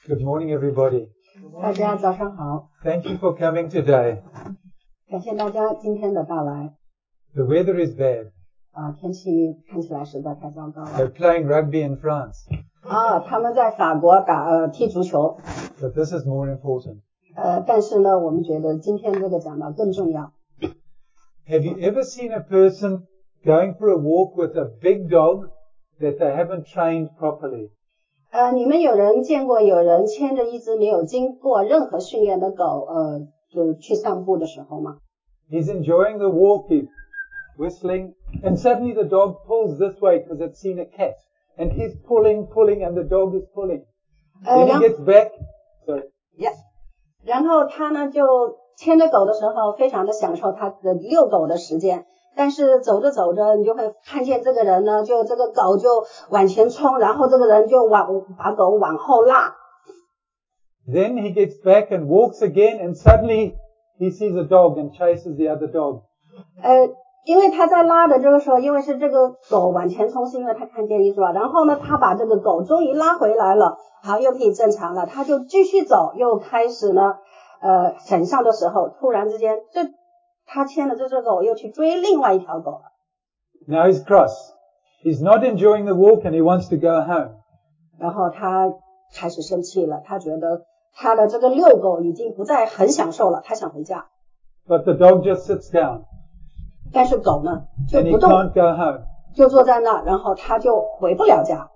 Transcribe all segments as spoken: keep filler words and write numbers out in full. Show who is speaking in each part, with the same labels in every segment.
Speaker 1: Good morning, everybody.
Speaker 2: 大家早上好，
Speaker 1: Thank you for coming today.
Speaker 2: 感谢大家今天的到来。
Speaker 1: The weather is bad.
Speaker 2: 啊，天气看起来实在太糟糕了。
Speaker 1: They're playing rugby in France,
Speaker 2: 啊，他们在法国打呃踢足球，
Speaker 1: but this is more important.
Speaker 2: 呃，但是呢，我们觉得今天这个讲到更重要。
Speaker 1: Have you ever seen a person going for a walk with a big dog that they haven't trained properly?
Speaker 2: 呃，你们有人见过有人牵着一只没有经过任何训练的狗，呃，就去散步的时候吗？
Speaker 1: He's enjoying the walk, he's whistling, and suddenly the dog pulls this way because it's seen a cat. And he's pulling, pulling, and the dog is pulling.
Speaker 2: 呃，
Speaker 1: Then
Speaker 2: 然
Speaker 1: he gets back. Sorry.
Speaker 2: 然后他呢就牵着狗的时候，非常的享受他的遛狗的时间。但是走着走着，你就会看见这个人呢，就这个狗就往前冲，然后这个人就往把狗往后拉。
Speaker 1: Then he gets back and walks again, and suddenly he sees a dog and chases the other dog.
Speaker 2: 呃，因为他在拉的这个时候，因为是这个狗往前冲，是因为他看见一爪，然后呢，他把这个狗终于拉回来了，好，又可以正常了，他就继续走，又开始呢，呃，省上的时候，突然之间，这他牵的这只狗又去追另外一条狗了。
Speaker 1: Now he's cross. He's not enjoying the walk and he wants to go home.
Speaker 2: 然后他开始生气了，他觉得他的这个遛狗已经不再很享受了，他想回家。
Speaker 1: But the dog just sits down
Speaker 2: 但是狗呢就
Speaker 1: and he
Speaker 2: 不动，
Speaker 1: can't go home.
Speaker 2: 就坐在那，然后他就回不了家。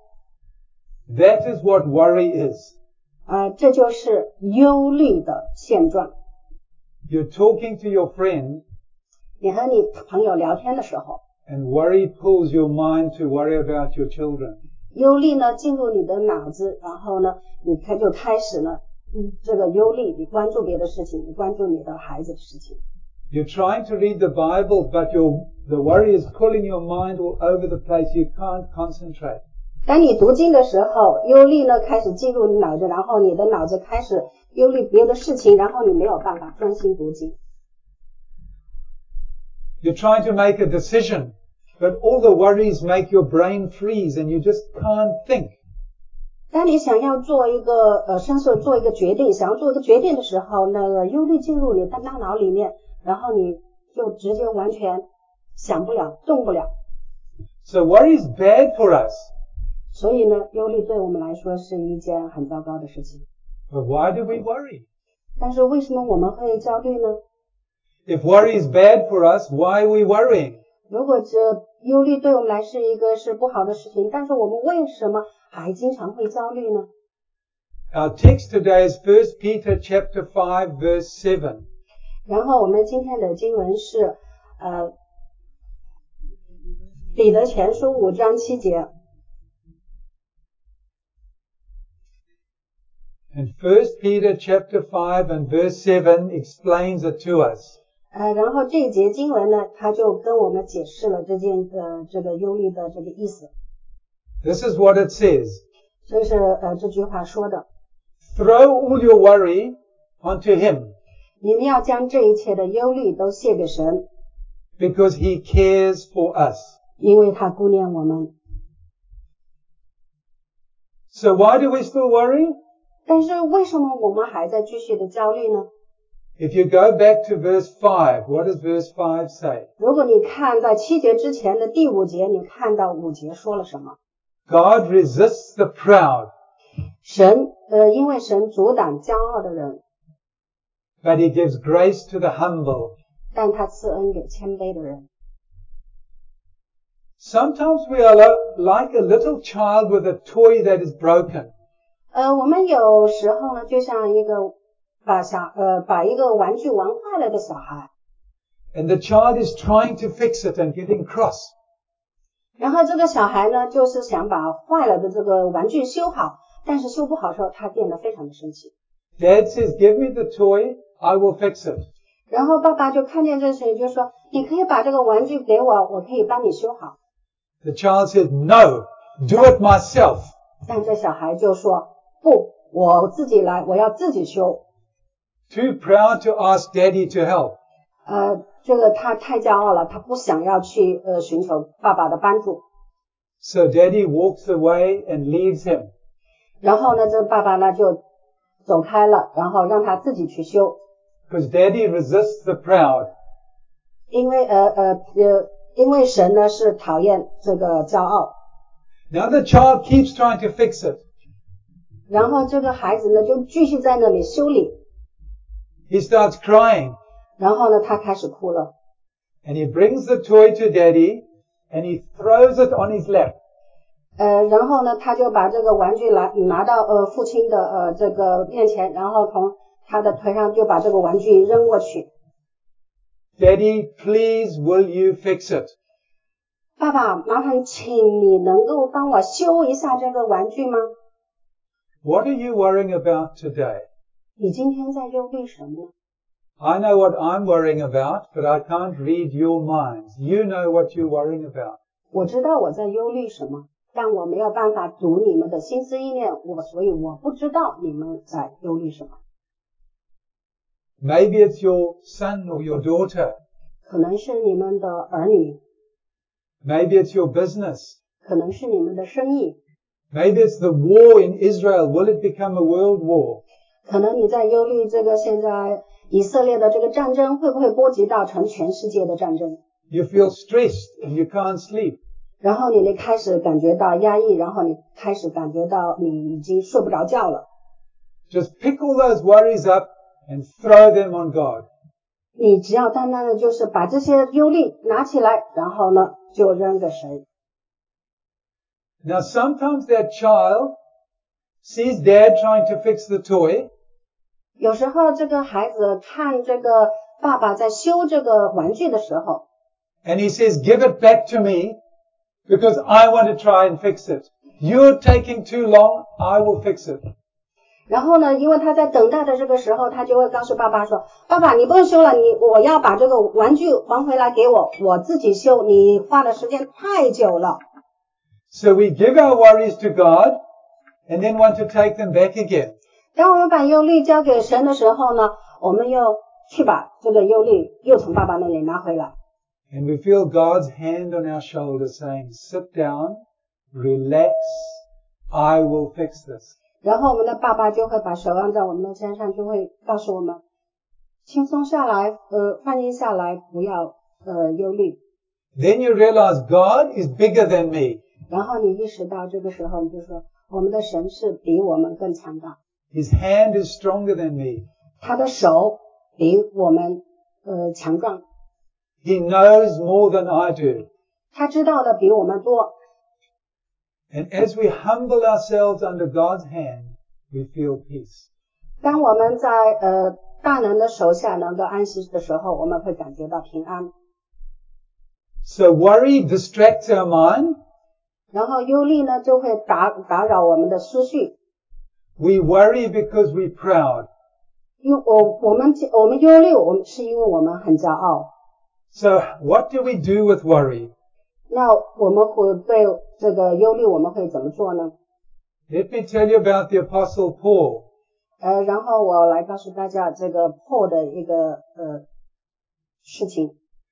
Speaker 1: That is what worry is.
Speaker 2: 啊、这就是忧虑的现状。
Speaker 1: You're talking to your friend
Speaker 2: 你和你朋友聊天的时候，
Speaker 1: and worry pulls your mind to worry about your children.
Speaker 2: 忧虑呢进入你的脑子，然后呢，你开就开始呢，嗯，这个忧虑，你关注别的事情，你关注你的孩子的事情。
Speaker 1: You're trying to read the Bible, but your, the worry is pulling your mind all over the place. You can't concentrate.
Speaker 2: 当你读经的时候，忧虑呢开始进入你脑子，然后你的脑子开始忧虑别的事情，然后你没有办法专心读经。
Speaker 1: You're trying to make a decision, but all the worries make your brain freeze and you just can't think.
Speaker 2: 当你想要做一个呃深色做一个决定，想要做一个决定的时候，那个忧虑进入你的大脑里面，然后你就直接完全想不了，动不了。
Speaker 1: So worry is bad for us.
Speaker 2: 所以呢，忧虑对我们来说是一件很糟糕的事情。
Speaker 1: But why do we worry?
Speaker 2: 但是为什么我们会焦虑呢？
Speaker 1: If worry is bad for us, why are we worrying?
Speaker 2: 如果这忧虑对我们来是一个是不好的事情，但是我们为什么还经常会焦虑呢？
Speaker 1: Our text today is First Peter chapter five verse seven.
Speaker 2: 然后我们今天的经文是呃彼得前书五章七节。
Speaker 1: And First Peter chapter five and verse seven explains it to us.
Speaker 2: 呃，然后这一节经文呢，他就跟我们解释了这件呃这个忧虑的这个意思。
Speaker 1: This is what it says.
Speaker 2: 这是呃这句话说的，
Speaker 1: Throw all your worry onto Him
Speaker 2: 你们要将这一切的忧虑都卸给神，
Speaker 1: because He cares for us.
Speaker 2: 因为他顾念我们。
Speaker 1: So why do we still worry?
Speaker 2: 但是为什么我们还在继续的焦虑呢？
Speaker 1: If you go back to verse five, what does verse five say?
Speaker 2: 如果你看在七节之前的第五节，你看到五节说了什么？
Speaker 1: God resists the proud,
Speaker 2: 神呃，因为神阻挡骄傲的人，
Speaker 1: but He gives grace to the humble.
Speaker 2: 但他赐恩给谦卑的人。
Speaker 1: Sometimes we are lo- like a little child with a toy that is broken.
Speaker 2: 呃，我们有时候呢，就像一个把小呃把一个玩具玩坏了的小孩，
Speaker 1: And the child is trying to fix it and getting cross.
Speaker 2: 然后这个小孩呢，就是想把坏了的这个玩具修好，但是修不好的时候，他变得非常的生气。
Speaker 1: Dad says, give me the toy, I will fix it.
Speaker 2: 然后爸爸就看见这事，就说：“你可以把这个玩具给我，我可以帮你修好。”
Speaker 1: The child says, no, do it myself.
Speaker 2: 但这小孩就说：“不，我自己来，我要自己修。”
Speaker 1: Too proud to ask Daddy to help.
Speaker 2: 呃，这个他太骄傲了，他不想要去呃寻求爸爸的帮助。
Speaker 1: So Daddy walks away and leaves him.
Speaker 2: 然后呢，这爸爸呢就走开了，然后让他自己去修。
Speaker 1: Because Daddy resists the proud.
Speaker 2: 因为呃呃呃，因为神呢是讨厌这个骄傲。
Speaker 1: Now the child keeps trying to fix it.
Speaker 2: 然后这个孩子呢就继续在那里修理。
Speaker 1: He starts crying.
Speaker 2: 然后呢他开始哭了。
Speaker 1: And he brings the toy to Daddy and he throws it on his lap.
Speaker 2: 呃，然后呢他就把这个玩具拿拿到呃父亲的呃这个面前，然后从他的腿上就把这个玩具扔过去。
Speaker 1: Daddy, please will you fix it?
Speaker 2: 爸爸，麻烦请你能够帮我修一下这个玩具吗？
Speaker 1: What are you worrying about today?
Speaker 2: 你今天在忧虑什么呢？
Speaker 1: I know what I'm worrying about, but I can't read your minds. You know what you're worrying about.
Speaker 2: 我知道我在忧虑什么，但我没有办法读你们的心思意念，我所以我不知道你们在忧虑什么。
Speaker 1: Maybe it's your son or your daughter.
Speaker 2: 可能是你们的儿女，
Speaker 1: Maybe it's your business.
Speaker 2: 可能是你们的生意，
Speaker 1: Maybe it's the war in Israel. Will it become a world war?
Speaker 2: 可能你在忧虑这个现在以色列的这个战争会不会波及到成全世界的战争？
Speaker 1: You feel stressed and you can't sleep.
Speaker 2: 然后你你开始感觉到压抑，然后你开始感觉到你已经睡不着觉了。
Speaker 1: Just pick all those worries up and throw them on God.
Speaker 2: 你只要单单的就是把这些忧虑拿起来，然后呢就扔给神。
Speaker 1: Now sometimes that child sees Dad trying to fix the toy.
Speaker 2: 有时候这个孩子看这个爸爸在修这个玩具的时候，
Speaker 1: And he says, give it back to me because I want to try and fix it. You're taking too long. I will fix it.
Speaker 2: 然后呢，因为他在等待的这个时候，他就会告诉爸爸说：“爸爸，你不用修了，你我要把这个玩具还回来给我，我自己修。你花的时间太久了。”
Speaker 1: So we give our worries to God and then want to take them back again.
Speaker 2: 当我们把忧虑交给神的时候呢，我们又去把这个忧虑又从爸爸那里拿回来。
Speaker 1: And we feel God's hand on our shoulder saying, sit down, relax, I will fix this.
Speaker 2: 然后我们的爸爸就会把手按在我们的肩上，就会告诉我们轻松下来，呃，放心下来，不要呃忧虑。
Speaker 1: Then you realize God is bigger than me.
Speaker 2: 然后你意识到这个时候，你就说我们的神是比我们更强大，
Speaker 1: His hand is stronger than me.
Speaker 2: 他的手比我们呃强壮，
Speaker 1: He knows more than I do.
Speaker 2: 他知道的比我们多。
Speaker 1: And as we humble ourselves under God's hand, we feel peace.
Speaker 2: 当我们在呃大能的手下能够安息的时候，我们会感觉到平安。
Speaker 1: So worry distracts our mind.
Speaker 2: 然后忧虑呢就会打打扰我们的思绪，
Speaker 1: We worry because we're proud.
Speaker 2: 因为我我们我们忧虑，我们是因为我们很骄傲。
Speaker 1: So what do we do with worry?
Speaker 2: 那我们会对这个忧虑我们会怎么做呢？
Speaker 1: Let me tell you about the Apostle Paul.
Speaker 2: 呃，然后我来告诉大家这个破的一个呃事情。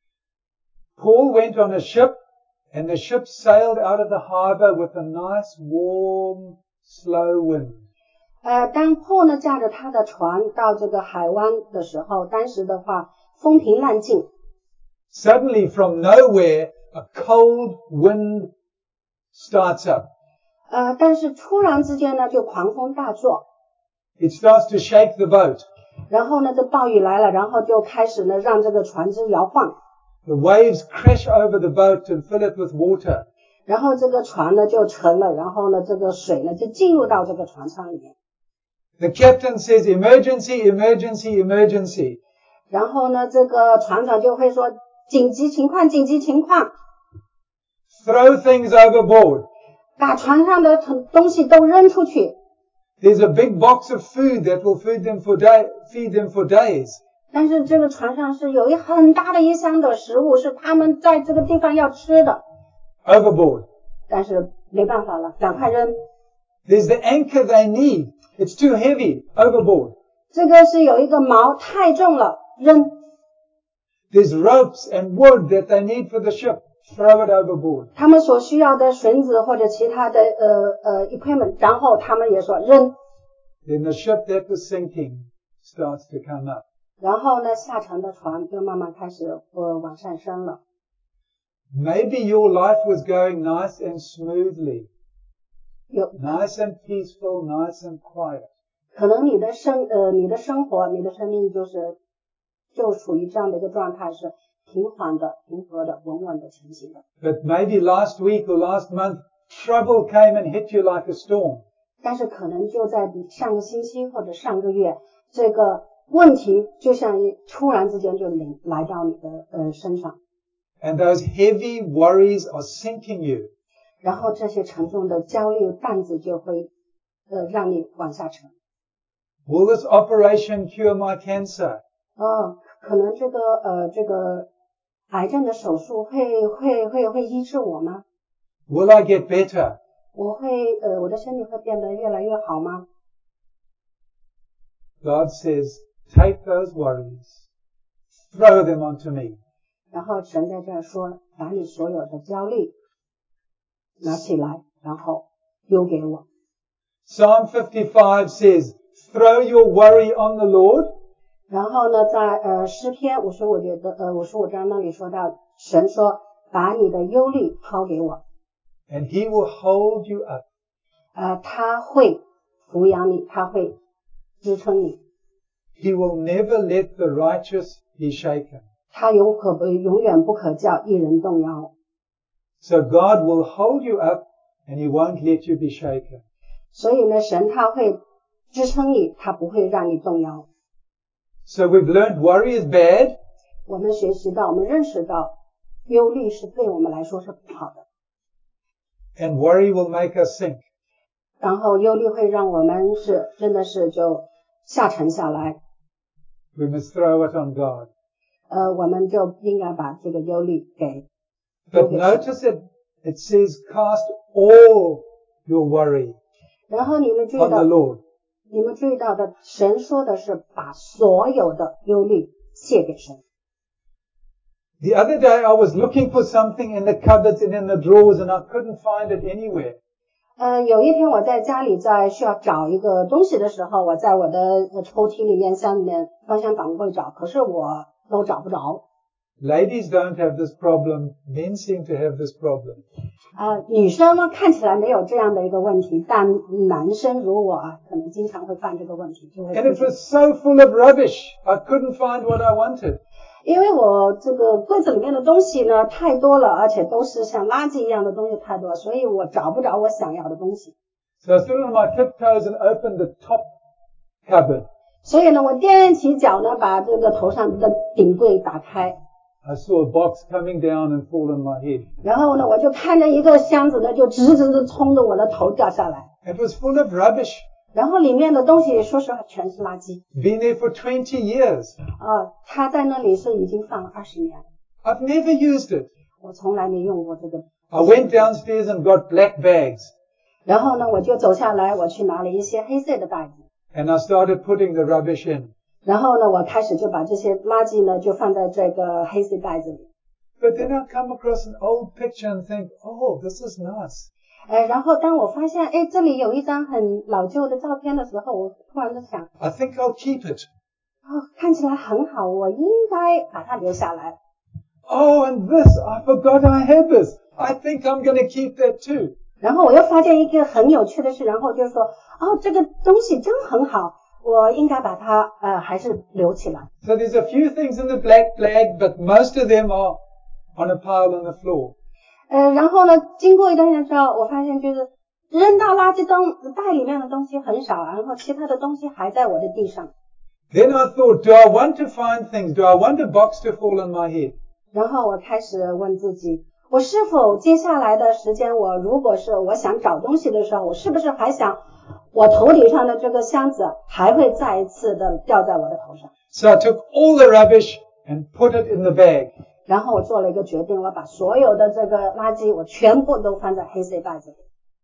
Speaker 1: Paul went on a ship and the ship sailed out of the harbor with a nice warm slow wind.
Speaker 2: 呃，当破呢驾着他的船到这个海湾的时候，当时的话风平浪静。
Speaker 1: Suddenly from nowhere a cold wind starts up.
Speaker 2: 呃，但是突然之间呢就狂风大作，
Speaker 1: It starts to shake the boat.
Speaker 2: 然后呢这暴雨来了，然后就开始呢让这个船只摇晃。
Speaker 1: The waves crash over the boat and fill it with water.
Speaker 2: 然后这个船呢就沉了，然后呢这个水呢就进入到这个船舱里面。
Speaker 1: The captain says, emergency, emergency, emergency.
Speaker 2: 然后呢这个船长就会说紧急情况，紧急情况，
Speaker 1: Throw things overboard.
Speaker 2: 把船上的东西都扔出去。
Speaker 1: There's a big box of food that will feed them for day, feed them for days.
Speaker 2: 但是这个船上是有一很大的一箱的食物，是他们在这个地方要吃的。
Speaker 1: Overboard.
Speaker 2: 但是没办法了，赶快扔。
Speaker 1: There's the anchor they need. It's too heavy. Overboard.
Speaker 2: 这个是有一个锚太重了，扔。
Speaker 1: There's ropes and wood that they need for the ship. Throw it overboard.
Speaker 2: 他们所需要的绳子或者其他的呃呃 equipment， 然后他们也说扔。
Speaker 1: then the ship that was sinking starts to come up.
Speaker 2: 然后呢，下沉的船就慢慢开始呃往上升了。
Speaker 1: Maybe your life was going nice and smoothly,
Speaker 2: 有
Speaker 1: nice and peaceful, nice and quiet.
Speaker 2: 可能你的生呃你的生活你的生命就是就处于这样的一个状态，是平缓的、平和的、稳稳的前行的。
Speaker 1: But maybe last week or last month, trouble came and hit you like a storm.
Speaker 2: 但是可能就在上个星期或者上个月，这个问题就像突然之间就临来到你的呃身上。
Speaker 1: And those heavy worries are sinking you.
Speaker 2: 然后这些沉重的焦虑担子就会呃让你往下沉。
Speaker 1: Will this operation cure my cancer?
Speaker 2: 哦，可能这个呃这个癌症的手术会会会会医治我吗？
Speaker 1: Will I get better?
Speaker 2: 我会呃我的身体会变得越来越好吗？
Speaker 1: God says, take those worries, throw them onto me.
Speaker 2: 然后神在这儿说，把你所有的焦虑拿起来，然后丢给我。
Speaker 1: Psalm fifty-five says, throw your worry on the Lord.
Speaker 2: 然后呢，在呃诗篇五十五节的呃五十五章那里说到，神说把你的忧虑抛给我，
Speaker 1: And he will hold you up.
Speaker 2: 呃他会抚养你，他会支撑你，
Speaker 1: He will never let the righteous be shaken.
Speaker 2: 他永可不永远不可叫一人动摇。
Speaker 1: So God will hold you up and he won't let you be shaken.
Speaker 2: 所以呢，神他会支撑你，他不会让你动摇。
Speaker 1: So we've learned worry is bad.
Speaker 2: 我们学习到，我们认识到，忧虑是对我们来说是不好的。
Speaker 1: And worry will make us sink.
Speaker 2: 然后忧虑会让我们是真的是就下沉下来，
Speaker 1: We must throw it on God.
Speaker 2: 呃，我们就应该把这个忧虑给
Speaker 1: But
Speaker 2: 丢给神。
Speaker 1: notice it, it says cast all your worry
Speaker 2: 然后你们注意
Speaker 1: on the
Speaker 2: 到，
Speaker 1: Lord.
Speaker 2: 你们注意到的，神说的是把所有的忧虑卸给神。
Speaker 1: The other day I was looking for something in the cupboards and in the drawers and I couldn't find it anywhere.
Speaker 2: 呃，有一天我在家里在需要找一个东西的时候，我在我的呃抽屉里面、箱里面、方向档会找，可是我都找不着。
Speaker 1: Ladies don't have this problem. Men seem to have this problem.
Speaker 2: 啊、呃，女生嘛看起来没有这样的一个问题，但男生如我啊，可能经常会犯这个问题，就会
Speaker 1: And
Speaker 2: 出
Speaker 1: it
Speaker 2: 现。
Speaker 1: was so full of rubbish. I couldn't find what I wanted.
Speaker 2: 因为我这个柜子里面的东西呢太多了，而且都是像垃圾一样的东西太多，所以我找不着我想要的东西。
Speaker 1: So I stood on my tiptoes and opened the top cupboard.
Speaker 2: 所以呢，我踮起脚呢，把这个头上的顶柜打开，
Speaker 1: I saw a box coming down and fall on my head.
Speaker 2: 然后呢，我就看着一个箱子呢，就直直的冲着我的头掉下来，
Speaker 1: It was full of rubbish.
Speaker 2: 然后里面的东西，说实话全是垃圾。
Speaker 1: Been there for twenty years.
Speaker 2: 啊，它在那里是已经放了二十年了，
Speaker 1: I've never used it.
Speaker 2: 我从来没用过这个。
Speaker 1: I went downstairs and got black bags.
Speaker 2: 然后呢，我就走下来，我去拿了一些黑色的袋子，
Speaker 1: And I started putting the rubbish in.
Speaker 2: 然后呢，我开始就把这些垃圾呢，就放在这个黑色袋子里。
Speaker 1: But then I come across an old picture and think, oh, this is nice.
Speaker 2: 呃，然后当我发现，哎，这里有一张很老旧的照片的时候，我突然就想，
Speaker 1: I think I'll keep it.
Speaker 2: 哦，看起来很好，我应该把它留下来。
Speaker 1: Oh, and this, I forgot I had this. I think I'm going to keep that too.
Speaker 2: 然后我又发现一个很有趣的事，然后就说，哦，这个东西真很好，我应该把它呃还是留起来。
Speaker 1: So there's a few things in the black bag, but most of them are on a pile on the floor.
Speaker 2: 呃，然后呢，经过一段时间之后，我发现就是扔到垃圾东袋里面的东西很少，然后其他的东西还在我的地上。
Speaker 1: Then I thought, do I want to find things? Do I want a box to fall on my head?
Speaker 2: 然后我开始问自己，我是否接下来的时间，我如果是我想找东西的时候，我是不是还想我头顶上的这个箱子还会再一次的掉在我的头上？
Speaker 1: So I took all the rubbish and put it in the bag.
Speaker 2: 然后我做了一个决定，我把所有的这个垃圾我全部都放在黑色袋子里。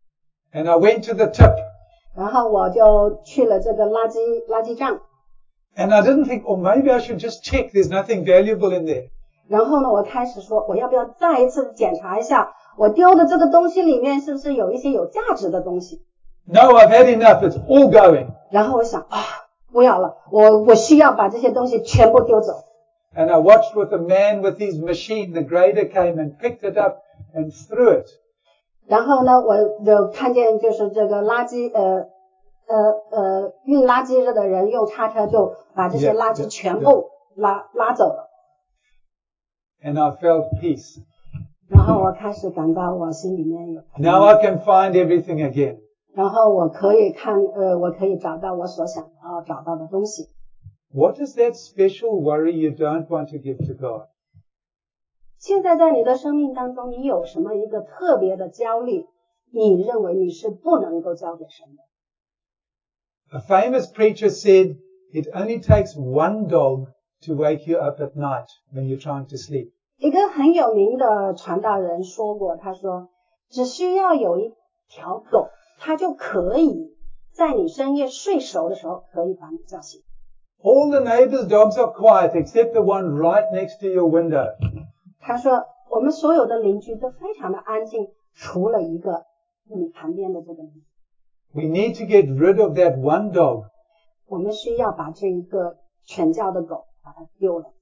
Speaker 1: And I went to the tip.
Speaker 2: 然后我就去了这个垃圾垃圾站。
Speaker 1: And I didn't think, oh, maybe I should just check. There's nothing valuable in there.
Speaker 2: 然后呢，我开始说，我要不要再一次检查一下，我丢的这个东西里面是不是有一些有价值的东西？
Speaker 1: No, I've had enough. It's all going.
Speaker 2: 然后我想啊，不要了，我我需要把这些东西全部丢走。
Speaker 1: And I watched with a man with his machine. The grader came and picked it up and threw it.
Speaker 2: 然后呢，我就看见就是这个垃圾呃呃呃运垃圾的人用叉车就把这些垃圾全部拉拉走了。
Speaker 1: And I felt peace.
Speaker 2: 然后我开始感到我心里面有。
Speaker 1: Now I can find everything again.
Speaker 2: 然后我可以看呃，我可以找到我所想要找到的东西。
Speaker 1: What is that special worry you don't want to give to God?
Speaker 2: 现在在你的生命当中，你有什么一个特别的焦虑，你认为你是不能够交给神的？
Speaker 1: A famous preacher said, it only takes one dog to wake you up at night when you're trying to sleep.
Speaker 2: 一个很有名的传道人说过，他说，只需要有一条狗，它就可以在你深夜睡熟的时候，可以把你叫醒。
Speaker 1: All the neighbors' dogs are quiet except the one right next to your window.
Speaker 2: 他说，我们所有的邻居都非常的安静，除了一个你旁边的这个邻居。
Speaker 1: We need to get rid of that one dog.
Speaker 2: 我们需要把这一个犬叫的狗把它丢了。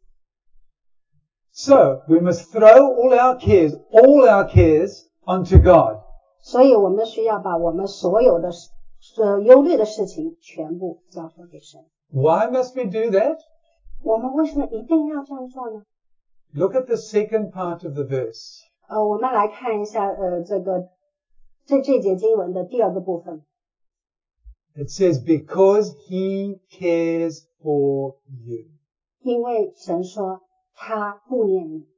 Speaker 1: So, we must throw all our cares, all our cares onto God.
Speaker 2: 所以我们需要把我们所有的呃忧虑的事情全部交托给神。
Speaker 1: Why must we do that?
Speaker 2: 我们为什么一定要这样做呢？
Speaker 1: Look at the second part of the verse.
Speaker 2: 呃，我们来看一下呃这个这这节经文的第二个部分。
Speaker 1: It says, because he cares for you.
Speaker 2: 因为神说他顾念你。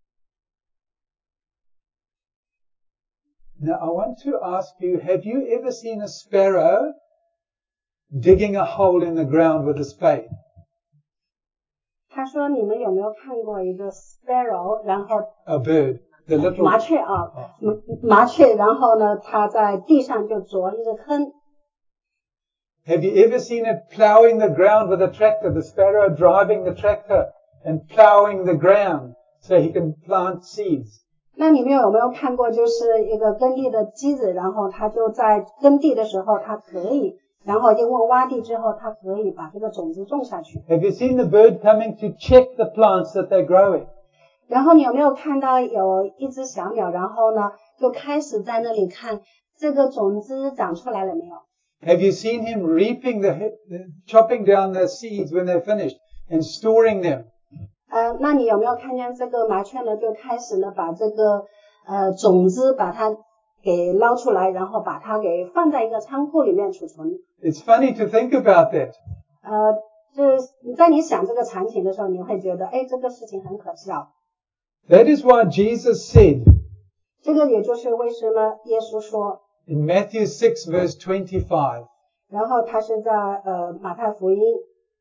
Speaker 1: Now, I want to ask you, have you ever seen a sparrow digging a hole in the ground with a spade?
Speaker 2: 他说你们有没有看过一个 sparrow， 然后
Speaker 1: A bird. The little...
Speaker 2: 麻雀啊，麻雀，然后呢，它在地上就凿一个坑。
Speaker 1: Have you ever seen it plowing the ground with a tractor? The sparrow driving the tractor and plowing the ground so he can plant seeds.
Speaker 2: 那你们有没有看过，就是一个耕地的机子，然后它就在耕地的时候，它可以，然后经过挖地之后，它可以把这个种子种下去。
Speaker 1: Have you seen the bird coming to check the plants that they're growing?
Speaker 2: 然后你有没有看到有一只小鸟，然后呢，就开始在那里看这个种子长出来了没有？
Speaker 1: Have you seen him reaping the, the chopping down the seeds when they're finished and storing them?
Speaker 2: 呃，那你有没有看见这个麻雀呢？就开始呢把这个呃种子把它给捞出来，然后把它给放在一个仓库里面储存。
Speaker 1: It's funny to think about that.
Speaker 2: 呃，就是在你想这个场景的时候，你会觉得，哎，这个事情很可笑。
Speaker 1: That is why Jesus said
Speaker 2: 这个也就是为什么耶稣说
Speaker 1: in Matthew six verse twenty-five.
Speaker 2: 然后他是在呃马太福音。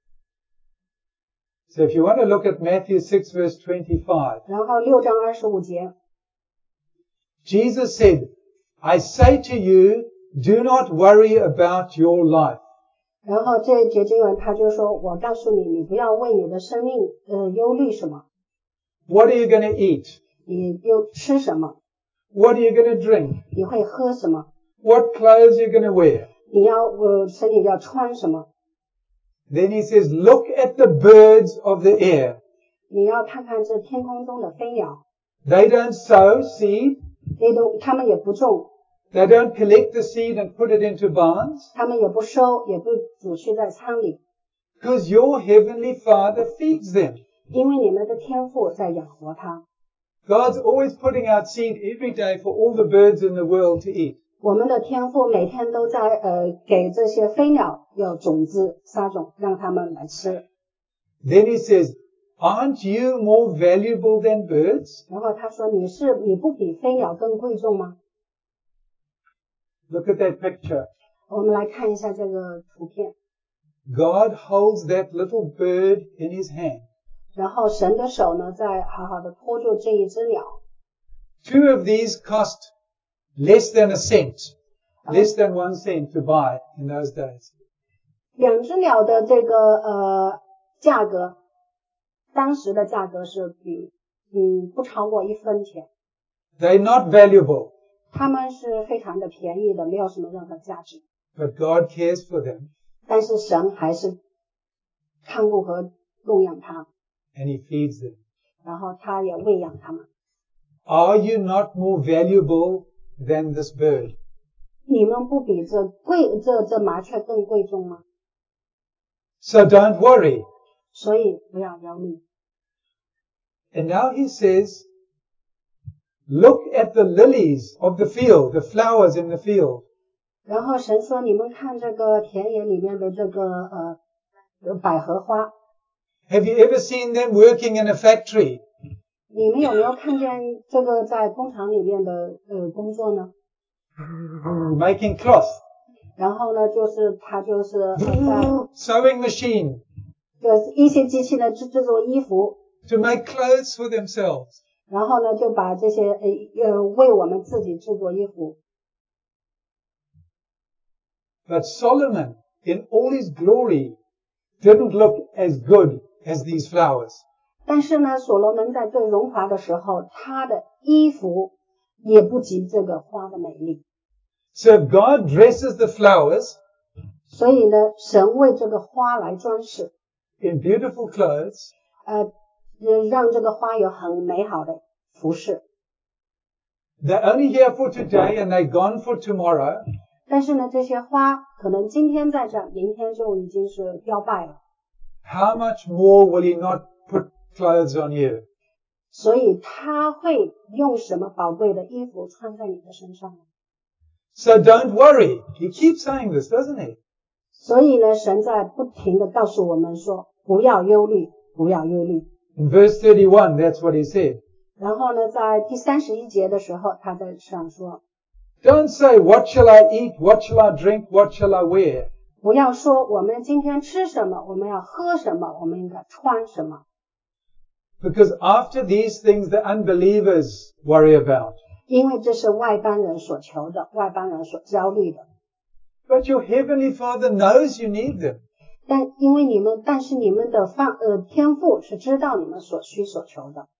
Speaker 1: So if you want to look at Matthew six verse twenty-five.
Speaker 2: 然后六章二十五节。
Speaker 1: Jesus said, I say to you, do not worry about your life.
Speaker 2: 然后这一节经文他就说，我告诉你，你不要为你的生命呃忧虑什么。
Speaker 1: What are you going to eat?
Speaker 2: 你又吃什么？
Speaker 1: What are you going to drink?
Speaker 2: 你会喝什么？
Speaker 1: What clothes are you going to wear?
Speaker 2: 你要呃身体要穿什么？
Speaker 1: Then he says, look at the birds of the air.
Speaker 2: 你要看看这天空中的飞鸟。
Speaker 1: They don't sow seed.
Speaker 2: They don't, 他们也不种。
Speaker 1: They don't collect the seed and put it into barns.
Speaker 2: 他们也不收，也不储蓄在仓里。
Speaker 1: Because your heavenly Father feeds them.
Speaker 2: 因为你们的天父在养活他。
Speaker 1: God's always putting out seed every day for all the birds in the world to eat.
Speaker 2: 我们的天父每天都在呃给这些飞鸟有种子撒种，让他们来吃。
Speaker 1: Then he says, aren't you more valuable than birds?
Speaker 2: 然后他说：“你是你不比飞鸟更贵重吗？”
Speaker 1: Look at that picture.
Speaker 2: 我们来看一下这个图片。
Speaker 1: God holds that little bird in his hand.
Speaker 2: 然后神的手呢，在好好的托住这一只鸟。
Speaker 1: Two of these cost less than a cent, less than one cent to buy in those days.
Speaker 2: 两只鸟的这个呃价格，当时的价格是比嗯不超过一分钱。
Speaker 1: They're not valuable.
Speaker 2: 他们是非常的便宜的，没有什么任何价值。
Speaker 1: But God cares for them
Speaker 2: 但是神还是看顾和供养他，
Speaker 1: and He feeds them.
Speaker 2: 然后他也喂养他们。
Speaker 1: Are you not more valuable than this bird?
Speaker 2: 你们不比这贵这这麻雀更贵重吗？
Speaker 1: So don't worry.
Speaker 2: 所以不要忧虑。
Speaker 1: And now He says, look at the lilies of the field, the flowers in the field.
Speaker 2: 然后神说，你们看这个田野里面的这个呃百合花，
Speaker 1: Have you ever seen them working in a factory?
Speaker 2: 你们有没有看见这个在工厂里面的呃工作呢？
Speaker 1: Making cloth,
Speaker 2: 然后呢，就是他就是呃在
Speaker 1: sewing machine,
Speaker 2: 就是一些机器呢制制作衣服，
Speaker 1: to make clothes for themselves.
Speaker 2: 然后呢就把这些呃呃为我们自己制作衣服。
Speaker 1: But Solomon, in all his glory, didn't look as good as these flowers.
Speaker 2: 但是呢，所罗门在最荣华的时候，他的衣服也不及这个花的美丽。
Speaker 1: So if God dresses the flowers
Speaker 2: 所以呢，神为这个花来装饰，
Speaker 1: in beautiful clothes,
Speaker 2: 呃，让这个花有很美好的服饰。
Speaker 1: they're only here for today and they're gone for tomorrow.
Speaker 2: 但是呢，这些花可能今天在这儿，明天就已经是凋败了。
Speaker 1: How much more will He not put clothes on you?
Speaker 2: 所以他会用什么宝贵的衣服穿在你的身上呢？
Speaker 1: So don't worry. He keeps saying this, doesn't He?
Speaker 2: 所以呢，神在不停的告诉我们说，不要忧虑，不要忧虑。
Speaker 1: In verse thirty-one, that's what He said.
Speaker 2: 然后呢，在第三十一节的时候，他在上说，
Speaker 1: Don't say, what shall I eat? What shall I drink? What shall I wear?
Speaker 2: 不要说我们今天吃什么，我们要喝什么，我们应该穿什么。
Speaker 1: Because after these things, the unbelievers worry about.
Speaker 2: 因为这是外邦人所求的，外邦人所焦虑的。
Speaker 1: But your Heavenly Father knows you need them.
Speaker 2: 但因为你们，但是你们的方呃天父是知道你们所需所求的。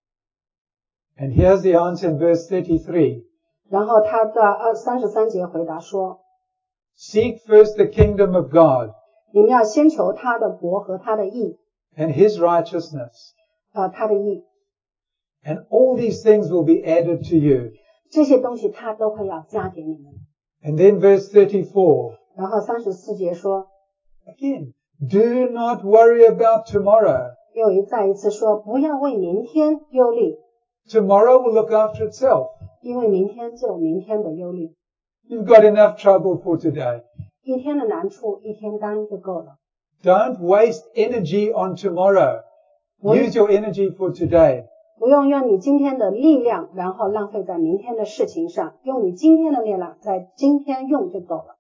Speaker 1: And here's the answer in verse thirty-three.
Speaker 2: 然后他在二三十三节回答说，
Speaker 1: Seek first the kingdom of God
Speaker 2: 你们要先求他的国和他的义，
Speaker 1: and His righteousness,
Speaker 2: 呃，他的义，
Speaker 1: and all these things will be added to you.
Speaker 2: 这些东西他都会要加给你们。
Speaker 1: And then verse thirty-four.
Speaker 2: 然后三十四节说，
Speaker 1: Again, do not worry about tomorrow.
Speaker 2: 又一再一次说，不要为明天忧虑，
Speaker 1: Tomorrow will look after itself.
Speaker 2: 因为明天自有明天的忧虑。
Speaker 1: You've got enough trouble for today.
Speaker 2: 一天的难处一天担就够了。
Speaker 1: Don't waste energy on tomorrow. Use your energy for today.
Speaker 2: 不用用你今天的力量，然后浪费在明天的事情上，用你今天的力量在今天用就够了。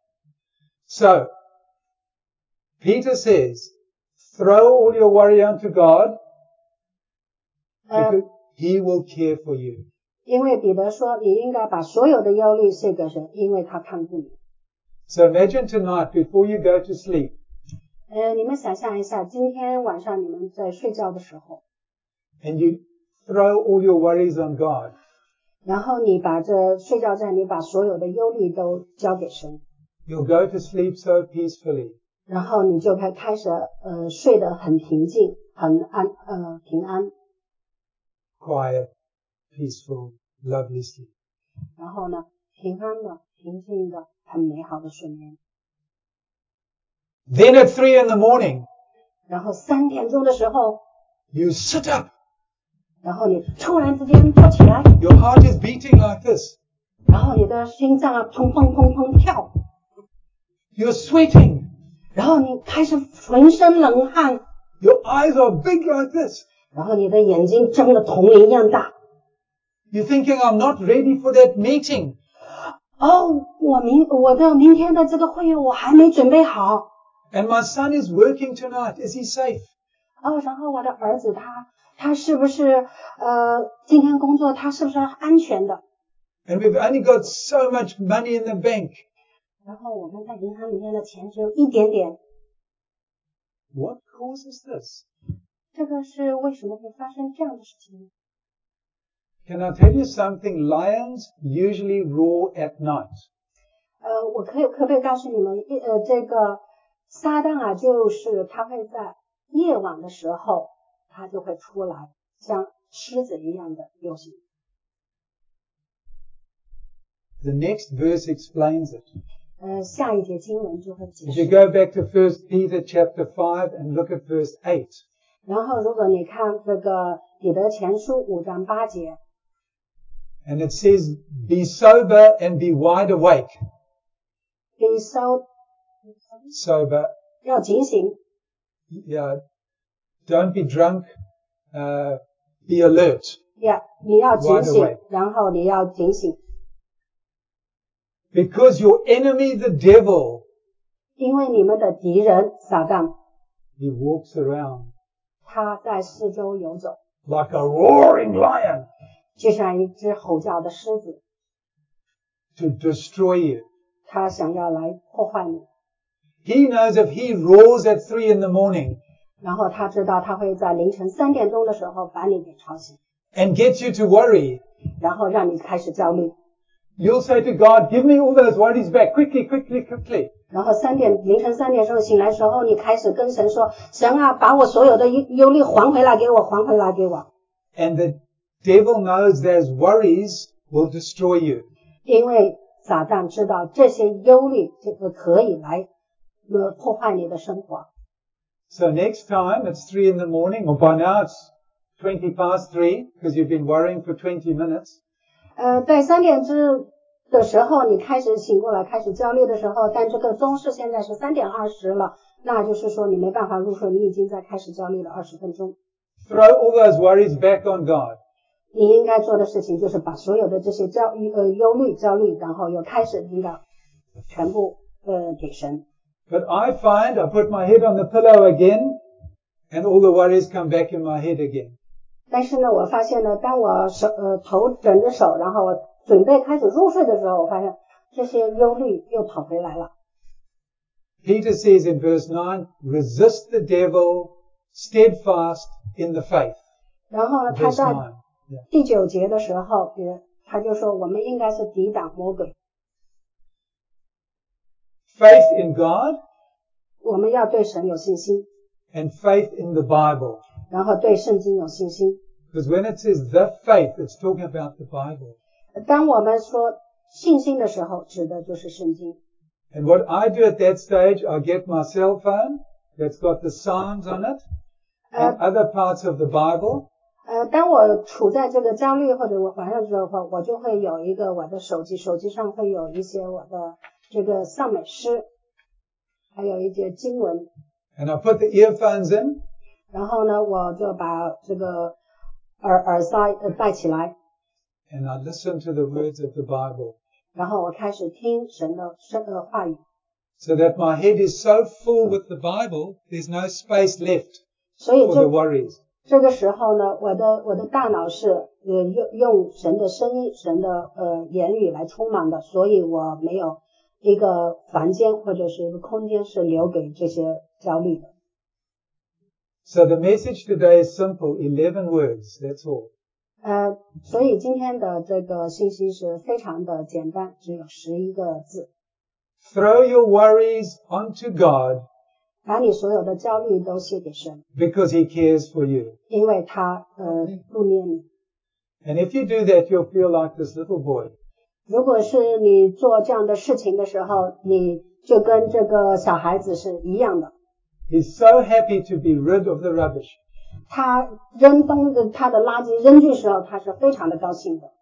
Speaker 1: So, Peter says, throw all your worry unto God
Speaker 2: 呃，
Speaker 1: because He will care for you.
Speaker 2: 因为彼得说，你应该把所有的忧虑卸给神，因为他看顾你。
Speaker 1: So imagine tonight, before you go to sleep,
Speaker 2: 呃，你们想象一下，今天晚上你们在睡觉的时候，
Speaker 1: and you throw all your worries on God.
Speaker 2: 然后你把这睡觉前，你把所有的忧虑都交给神，
Speaker 1: You'll go to sleep so peacefully.
Speaker 2: 然后你就开开始呃睡得很平静，很安呃平安，
Speaker 1: Quiet, peaceful, lovely sleep.
Speaker 2: 然后呢平安的、平静的、很美好的睡眠。
Speaker 1: Then at three in the morning,
Speaker 2: 然后三点钟的时候，
Speaker 1: you sit up.
Speaker 2: 然后你突然之间坐起来，
Speaker 1: Your heart is beating like this.
Speaker 2: 然后你的心脏啊砰砰砰砰跳，
Speaker 1: You're sweating.
Speaker 2: 然后你开始浑身冷汗，
Speaker 1: Your eyes are big like this.
Speaker 2: 然后你的眼睛睁得铜铃一样大。
Speaker 1: You're thinking, I'm not ready for that meeting.
Speaker 2: 哦，我明我的明天的这个会议我还没准备好。
Speaker 1: And my son is working tonight. Is he safe?
Speaker 2: 哦，然后我的儿子他他是不是呃今天工作他是不是安全的？
Speaker 1: And we've only got so much money in the bank.
Speaker 2: 然后我们在银行里面的钱只有一点点，
Speaker 1: What causes this?
Speaker 2: 这个是为什么会发生这样的事情呢？
Speaker 1: Can I tell you something? Lions usually roar at night.
Speaker 2: 呃，我可以可不可以告诉你们，呃，这个撒旦啊，就是他会在夜晚的时候，他就会出来，像狮子一样的游行。
Speaker 1: The next verse explains it.
Speaker 2: 呃，下一节经文就会解
Speaker 1: If
Speaker 2: 释。
Speaker 1: you go back to First Peter chapter five and look at verse eight,
Speaker 2: 然后，如果你看这个彼得前书五章八节，
Speaker 1: and it says, be sober and be wide awake.
Speaker 2: be so
Speaker 1: Sober,
Speaker 2: 要警醒，
Speaker 1: yeah, don't be drunk, uh, be alert.
Speaker 2: 呀，你要警
Speaker 1: Wide
Speaker 2: 醒
Speaker 1: awake.，
Speaker 2: 然后你要警醒，
Speaker 1: Because your enemy, the devil,
Speaker 2: 因为你们的敌人撒旦，
Speaker 1: he walks around
Speaker 2: 他在四周游走，
Speaker 1: like a roaring lion
Speaker 2: 就像一只吼叫的狮子，
Speaker 1: to destroy you.
Speaker 2: 他想要来破坏你。
Speaker 1: He knows if he roars at three in the morning
Speaker 2: 然后他知道他会在凌晨三点钟的时候把你给吵醒，
Speaker 1: and gets you to worry,
Speaker 2: 然后让你开始焦虑。
Speaker 1: you'll say to God, give me all those worries back, quickly, quickly, quickly.
Speaker 2: 然后三点凌晨三点钟醒来的时候，你开始跟神说：“神啊，把我所有的忧忧虑还回来给我，还回来给我。
Speaker 1: And the devil knows those worries will destroy you. ”
Speaker 2: 因为撒旦知道这些忧虑这个可以来呃破坏你的生活。
Speaker 1: So next time it's three in the morning, or by now it's twenty past three, because you've been worrying for twenty minutes.
Speaker 2: 呃，在三点之的时候，你开始醒过来，开始焦虑的时候，但这个钟是现在是三点二十了，那就是说你没办法入睡，你已经在开始焦虑了二十分钟。
Speaker 1: Throw all those worries back on God.
Speaker 2: 你应该做的事情就是把所有的这些焦呃忧虑、焦虑，然后又开始应该全部呃给神。
Speaker 1: But I find I put my head on the pillow again, and all the worries come back in my head again.
Speaker 2: 但是呢，我发现呢，当我手呃头枕着手，然后我准备开始入睡的时候，我发现这些忧虑又跑回来了。
Speaker 1: Peter says in verse nine, resist the devil steadfast in the faith.
Speaker 2: 然后呢，他
Speaker 1: Verse
Speaker 2: 在
Speaker 1: nine. Yeah.
Speaker 2: 第九节的时候，呃，他就说我们应该是抵挡魔鬼，
Speaker 1: Faith in God
Speaker 2: 我们要对神有信心，
Speaker 1: and faith in the Bible.
Speaker 2: 然后对圣经有信心。
Speaker 1: Because when it says the faith, it's talking about the Bible.
Speaker 2: 当我们说信心的时候，指的就是圣经。
Speaker 1: And what I do at that stage, I get my cell phone that's got the Psalms on it and other parts of the Bible.
Speaker 2: 呃，当我处在这个焦虑或者我烦躁的时候，我就会有一个我的手机，手机上会有一些我的这个赞美诗，还有一些经文。
Speaker 1: And I put the earphones in
Speaker 2: 然后呢，我就把这个耳耳塞呃戴起来，
Speaker 1: and I listen to the words of the Bible.
Speaker 2: 然后我开始听神的神的话语，
Speaker 1: So that my head is so full with the Bible, there's no space left
Speaker 2: 所以
Speaker 1: for
Speaker 2: 这
Speaker 1: the worries.
Speaker 2: 这个时候呢，我的我的大脑是呃用用神的声音、神的呃言语来充满的，所以我没有一个房间或者是一个空间是留给这些焦虑的。
Speaker 1: So the message today is simple, eleven words, that's all.
Speaker 2: 呃，所以今天的这个信息是非常的简单，只有十一个字，
Speaker 1: Throw your worries onto God
Speaker 2: 把你所有的焦虑都卸给神，
Speaker 1: because He cares for you.
Speaker 2: 因为他呃顾念你。
Speaker 1: And if you do that, you'll feel like this little boy.
Speaker 2: 如果是你做这样的事情的时候，你就跟这个小孩子是一样的。
Speaker 1: He's so happy to be rid of the rubbish.
Speaker 2: 他扔东的他的垃圾扔去的时候，他是非常的高兴的。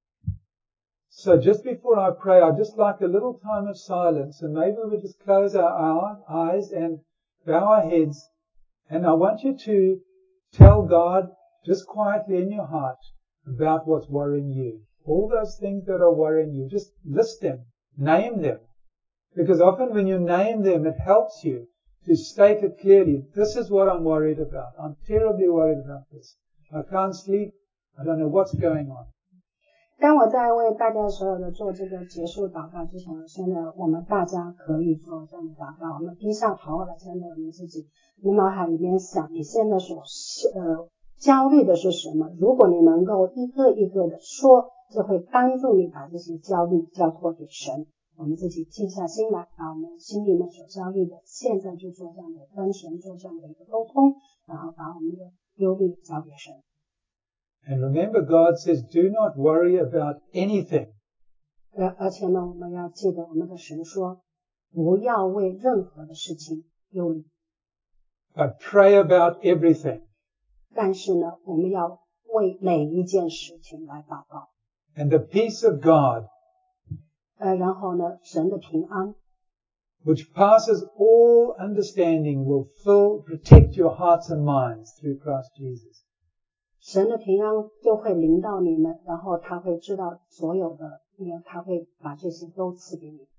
Speaker 1: So just before I pray, I'd just like a little time of silence, and maybe we just close our eyes and bow our heads. And I want you to tell God just quietly in your heart about what's worrying you. All those things that are worrying you, just list them, name them. Because often when you name them, it helps you to state it clearly. This is what I'm worried about. I'm terribly worried about this. I can't sleep. I don't know what's going on.
Speaker 2: 当我在为大家所有的做这个结束祷告之前，现在我们大家可以做这样的祷告。我们低下头来，现在我们自己，你脑海里面想你现在所呃焦虑的是什么？如果你能够一个一个的说，这会帮助你把这些焦虑交托给神。我们自己静下心来，把我们心里面所焦虑的，现在就做这样的跟神做这样的一个沟通，然后把我们的忧虑交给神。
Speaker 1: And remember, God says, do not worry about anything.
Speaker 2: 而而且呢，我们要记得我们的神说，不要为任何的事情忧虑，
Speaker 1: But pray about everything.
Speaker 2: 但是呢，我们要为每一件事情来祷告。
Speaker 1: And the peace of God,
Speaker 2: 呃，然后呢，神的平安，
Speaker 1: which passes all understanding, will fill, protect your hearts and minds through Christ Jesus.
Speaker 2: 神的平安就会临到你们，然后他会知道所有的，因为他会把这些都赐给你。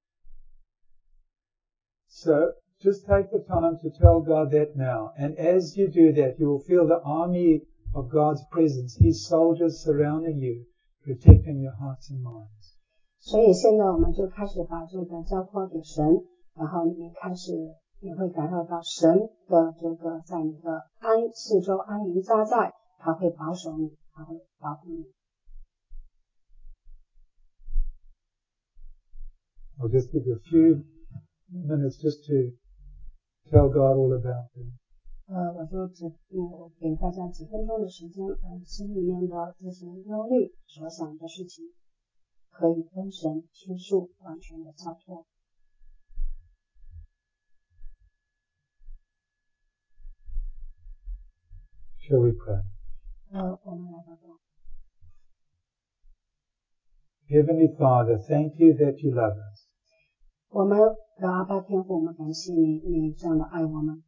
Speaker 1: So just take the time to tell God that now. And as you do that, you will feel the army of God's presence, His soldiers surrounding you, protecting your hearts and minds.
Speaker 2: 所以现在我们就开始把这个交托给神，然后你开始你会感受到神的这个在你的安四周安营扎寨，他会保守你，他会保护你。
Speaker 1: I'll just give you a few minutes just to tell God all about them.
Speaker 2: 呃，我就只嗯，我给大家几分钟的时间，呃，心里面的这些忧虑所想的事情，可以跟神倾诉，完全的交托。
Speaker 1: Shall we pray?
Speaker 2: 呃，我们来祷告。
Speaker 1: Heavenly Father, thank you that you love us.
Speaker 2: 我们的阿爸天父，我们感谢你，你这样的爱我们。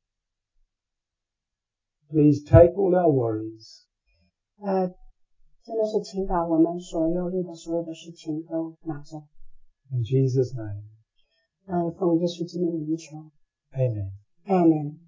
Speaker 1: Please take all our worries.
Speaker 2: 呃，真的是请把我们所忧虑的所有的事情都拿走。
Speaker 1: In Jesus' name,
Speaker 2: 呃，奉耶稣基督的名求。
Speaker 1: amen.
Speaker 2: Amen。